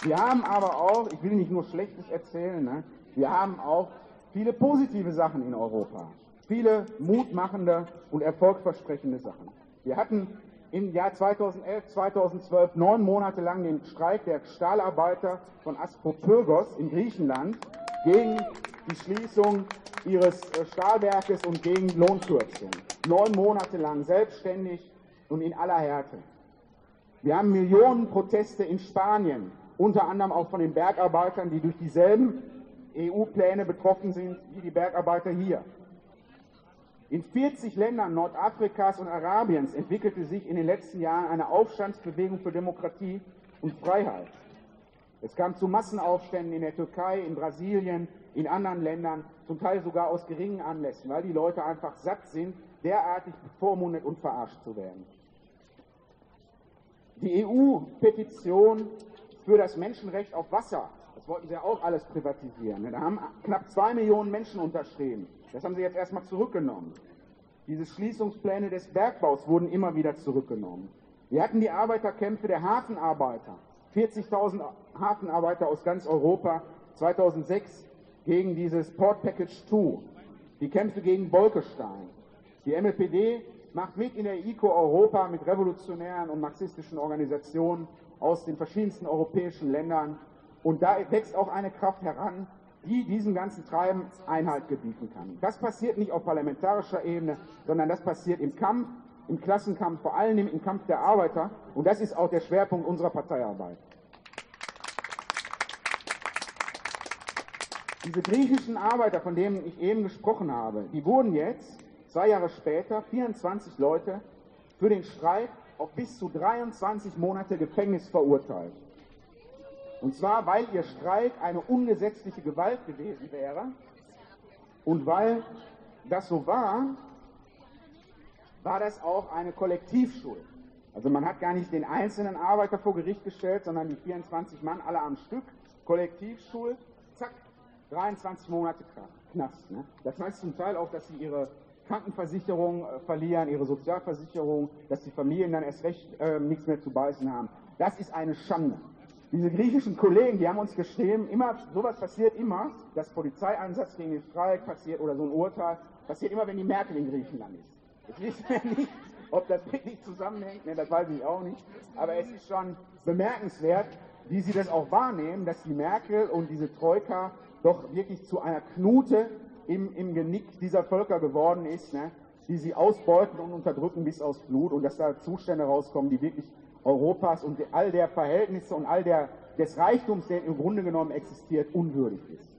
Wir haben aber auch, ich will nicht nur Schlechtes erzählen, ne? Wir haben auch viele positive Sachen in Europa. Viele mutmachende und erfolgversprechende Sachen. Wir hatten im Jahr 2011, 2012 9 Monate lang den Streik der Stahlarbeiter von Aspropyrgos in Griechenland gegen die Schließung ihres Stahlwerkes und gegen Lohnkürzungen. 9 Monate lang selbstständig und in aller Härte. Wir haben Millionen Proteste in Spanien, unter anderem auch von den Bergarbeitern, die durch dieselben EU-Pläne betroffen sind wie die Bergarbeiter hier. In 40 Ländern Nordafrikas und Arabiens entwickelte sich in den letzten Jahren eine Aufstandsbewegung für Demokratie und Freiheit. Es kam zu Massenaufständen in der Türkei, in Brasilien, in anderen Ländern, zum Teil sogar aus geringen Anlässen, weil die Leute einfach satt sind, derartig bevormundet und verarscht zu werden. Die EU-Petition für das Menschenrecht auf Wasser, das wollten sie ja auch alles privatisieren. Da haben knapp 2 Millionen Menschen unterschrieben. Das haben sie jetzt erstmal zurückgenommen. Diese Schließungspläne des Bergbaus wurden immer wieder zurückgenommen. Wir hatten die Arbeiterkämpfe der Hafenarbeiter. 40.000 Hafenarbeiter aus ganz Europa 2006 gegen dieses Port Package 2. Die Kämpfe gegen Bolkestein. Die MLPD macht mit in der ICO Europa mit revolutionären und marxistischen Organisationen aus den verschiedensten europäischen Ländern. Und da wächst auch eine Kraft heran, die diesem ganzen Treiben Einhalt gebieten kann. Das passiert nicht auf parlamentarischer Ebene, sondern das passiert im Kampf, im Klassenkampf, vor allem im Kampf der Arbeiter. Und das ist auch der Schwerpunkt unserer Parteiarbeit. Diese griechischen Arbeiter, von denen ich eben gesprochen habe, die wurden jetzt, 2 Jahre später, 24 Leute, für den Streik auf bis zu 23 Monate Gefängnis verurteilt. Und zwar, weil ihr Streik eine ungesetzliche Gewalt gewesen wäre und weil das so war, war das auch eine Kollektivschuld. Also man hat gar nicht den einzelnen Arbeiter vor Gericht gestellt, sondern die 24 Mann alle am Stück, Kollektivschuld, zack, 23 Monate Knast. Ne? Das heißt zum Teil auch, dass sie ihre Krankenversicherung verlieren, ihre Sozialversicherung, dass die Familien dann erst recht nichts mehr zu beißen haben. Das ist eine Schande. Diese griechischen Kollegen, die haben uns geschrieben, sowas passiert immer, dass Polizeieinsatz gegen den Streik passiert oder so ein Urteil, passiert immer, wenn die Merkel in Griechenland ist. Jetzt wissen wir nicht, ob das wirklich zusammenhängt, ne, das weiß ich auch nicht, aber es ist schon bemerkenswert, wie sie das auch wahrnehmen, dass die Merkel und diese Troika doch wirklich zu einer Knute im Genick dieser Völker geworden ist, ne, die sie ausbeuten und unterdrücken bis aufs Blut und dass da Zustände rauskommen, die wirklich Europas und all der Verhältnisse und all des Reichtums, der im Grunde genommen existiert, unwürdig ist.